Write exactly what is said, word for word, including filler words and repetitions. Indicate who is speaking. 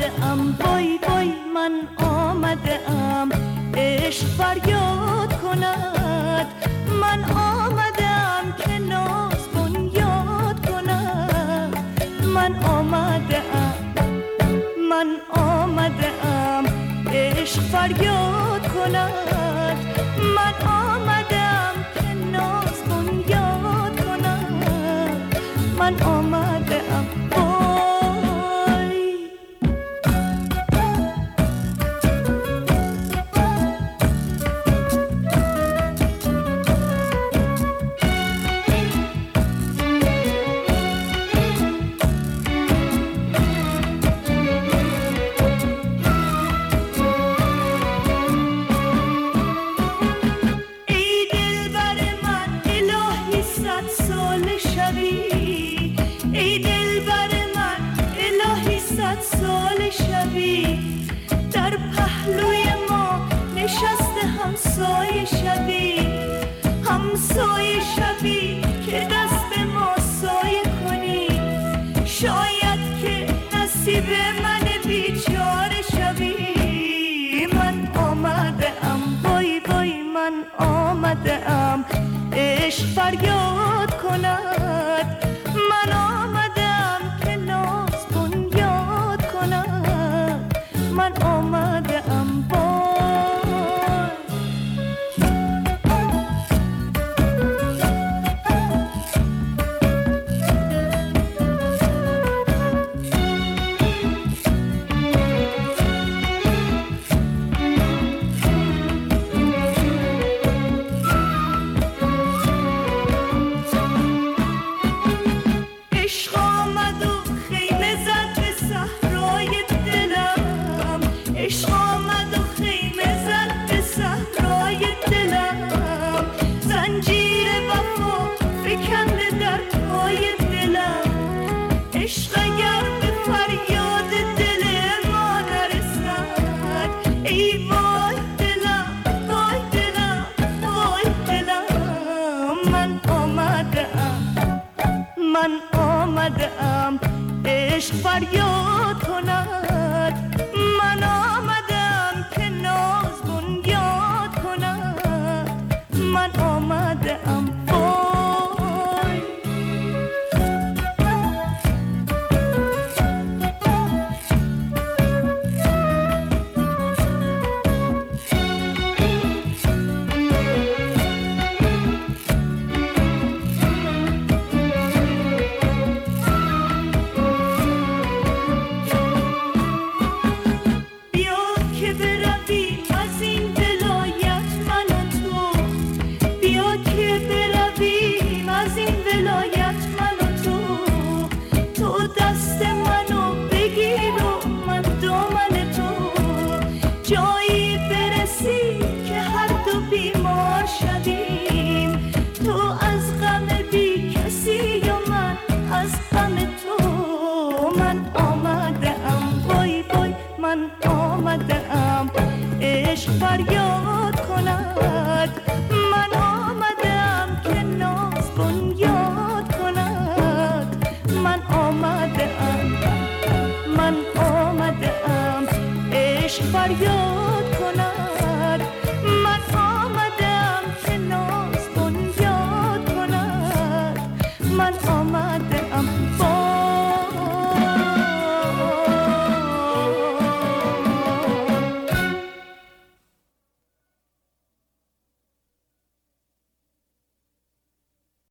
Speaker 1: آمده ام وای وای من آمده ام عشق فریاد کند من آمده ام که ناز بنیاد کند من آمده ام من آمده ام عشق فریاد کند من آمده ام که ناز بنیاد کند من آمده ام همسایه شبی همسایه شبی که دست ما سایه کنی شاید که نصیب من بیچاره شبی من آمده ام وای وای من آمده ام عشق فریاد کند من آمده ام که ناز بنیاد کند من آمده ام عشق فریاد کند من آمدم که ناز بنیاد کند من آمدم وای فریاد کند من آمدم که ناز بنیاد کند من آمدم من آمدم عشق فریاد